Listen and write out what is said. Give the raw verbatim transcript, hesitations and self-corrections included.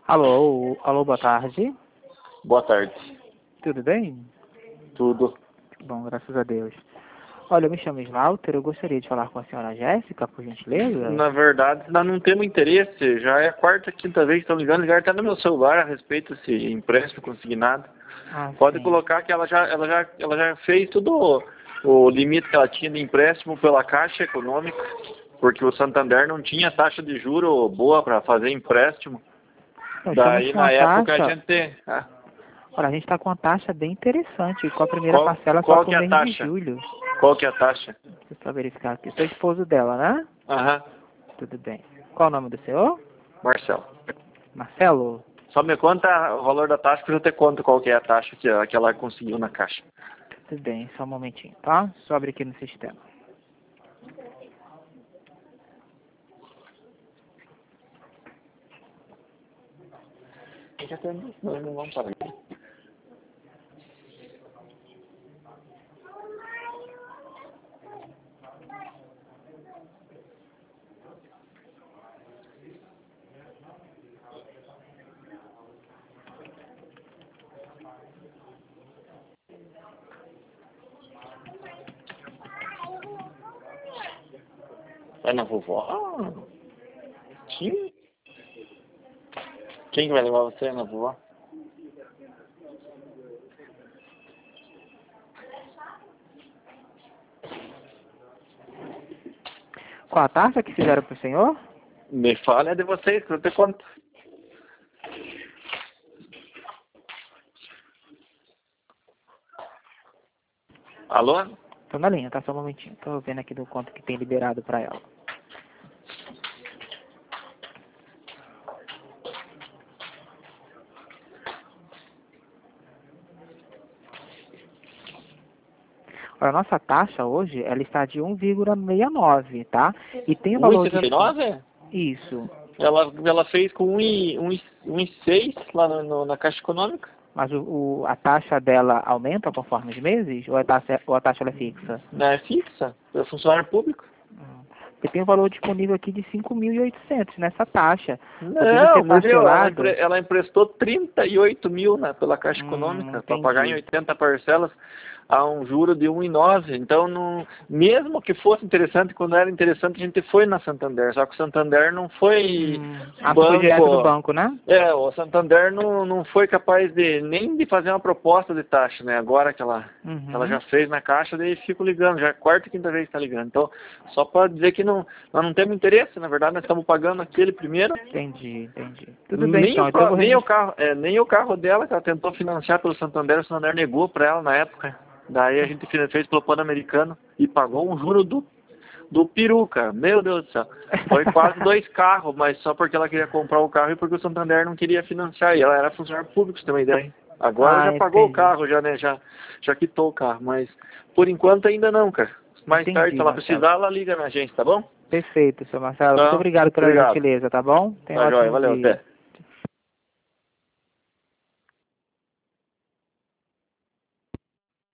Alô, alô, boa tarde. Boa tarde. Tudo bem? Tudo. Bom, graças a Deus. Olha, eu me chamo Slaughter, eu gostaria de falar com a senhora Jéssica, por gentileza. Na verdade, nós não temos interesse. Já é a quarta, quinta vez que estão ligando. Ligaram até no meu celular a respeito desse empréstimo consignado. Ah, Pode sim. colocar que ela já, ela já, ela já fez tudo o limite que ela tinha de empréstimo pela Caixa Econômica, porque o Santander não tinha taxa de juro boa para fazer empréstimo. Nós Daí, estamos com na uma época, a taxa... gente... Ah, Olha, a gente está com uma taxa bem interessante, com a primeira qual, parcela só qual para que o é a mês de taxa? julho. Qual que é a taxa? Deixa eu só verificar aqui. Sou esposo dela, né? Aham, Tudo bem. Qual o nome do senhor? Marcelo. Marcelo? Só me conta o valor da taxa, que eu já te conto qual que é a taxa que, que ela conseguiu na Caixa. Tudo bem, só um momentinho, tá? Só abrir aqui no sistema. Não, não vamos parar. Vai na vovó? Ah, quem? Quem que vai levar você na vovó? Qual a taxa que fizeram para o senhor? Me fala é de vocês, que eu te conto. Alô? Tô na linha, tá? Só um momentinho. Tô vendo aqui do quanto que tem liberado para ela. A nossa taxa hoje, ela está de um vírgula sessenta e nove, tá? E tem o um e valor sessenta e de... nove? Isso. Ela, ela fez com um e seis lá no, no, na Caixa Econômica. Mas o, o, a taxa dela aumenta conforme os meses? Ou a taxa, ou a taxa ela é fixa? Não é fixa, é funcionário público. Hum. Porque tem um valor disponível aqui de cinco mil e oitocentos nessa taxa. Poderia Não, ser mas viu, ela, parcelado? empre, ela emprestou trinta e oito mil na, pela Caixa Hum, Econômica para pagar em entendi. oitenta parcelas a um juro de um vírgula nove. Então, não, mesmo que fosse interessante, quando era interessante, a gente foi na Santander. Só que o Santander não foi Hum. Ah, você foi direto do banco. banco, né? É, o Santander não, não foi capaz de nem de fazer uma proposta de taxa, né? Agora que ela, Uhum. ela já fez na Caixa, daí fico ligando, já é a quarta e quinta vez que está ligando. Então, só para dizer que não, nós não temos interesse, na verdade, nós estamos pagando aquele primeiro. Entendi, entendi. Tudo bem, Nem então. o, Então eu pró- vou nem o registrar. carro, é, nem o carro dela que ela tentou financiar pelo Santander, o Santander negou para ela na época. Daí a gente fez fez pelo Pan-Americano e pagou um juro do do peru, cara. Meu Deus do céu. Foi quase dois carros, mas só porque ela queria comprar o carro e porque o Santander não queria financiar. E ela era funcionário público, você tem uma ideia. Agora já Ah, pagou o entendi. carro, já, né? Já, já quitou o carro. Mas por enquanto ainda não, cara. Mais tarde, se Entendi, ela Marcelo. precisar, ela liga na gente, tá bom? Perfeito, seu Marcelo. Muito Então, obrigado pela obrigado. gentileza, tá bom? Tenha um Tá joia, ótimo valeu, dia. até.